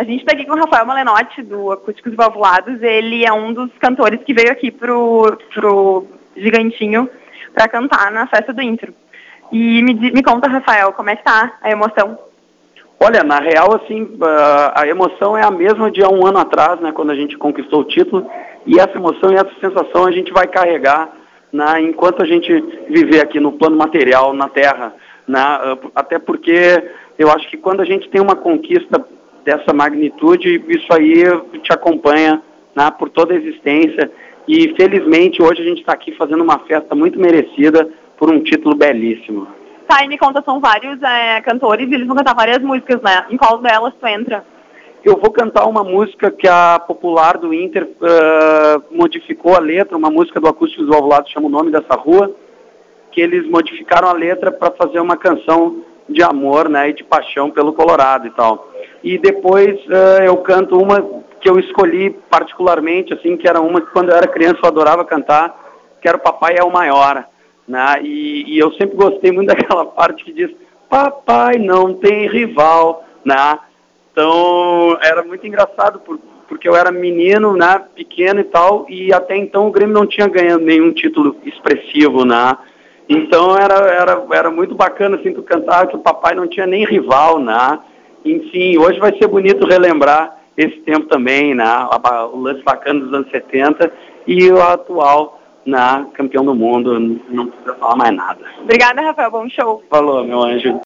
A gente está aqui com o Rafael Malenotti, do Acústicos Valvulados. Ele é um dos cantores que veio aqui pro Gigantinho para cantar na festa do Intro. E me conta, Rafael, como é que tá a emoção? Olha, na real, assim, a emoção é a mesma de há um ano atrás, né, quando a gente conquistou o título, e essa emoção e essa sensação a gente vai carregar enquanto a gente viver aqui no plano material, na Terra, até porque eu acho que quando a gente tem uma conquista dessa magnitude, isso aí te acompanha por toda a existência, e felizmente hoje a gente está aqui fazendo uma festa muito merecida por um título belíssimo. Tá, e me conta, são vários cantores e eles vão cantar várias músicas, né? Em qual delas tu entra? Eu vou cantar uma música que a Popular do Inter modificou a letra, uma música do Acústicos Valvulados, chama O Nome Dessa Rua, que eles modificaram a letra para fazer uma canção de amor, né, e de paixão pelo Colorado e tal. E depois eu canto uma que eu escolhi particularmente, assim, que era uma que quando eu era criança eu adorava cantar, que era O Papai é o Maior, né, e eu sempre gostei muito daquela parte que diz Papai não tem rival, né. Então, era muito engraçado, porque eu era menino, né, pequeno e tal, e até então o Grêmio não tinha ganhado nenhum título expressivo, né. Então, era muito bacana, assim, tu cantar que o papai não tinha nem rival, né. Enfim, hoje vai ser bonito relembrar esse tempo também, né, o lance bacana dos anos 70 e o atual, né, campeão do mundo, não precisa falar mais nada. Obrigada, Rafael, bom show. Falou, meu anjo.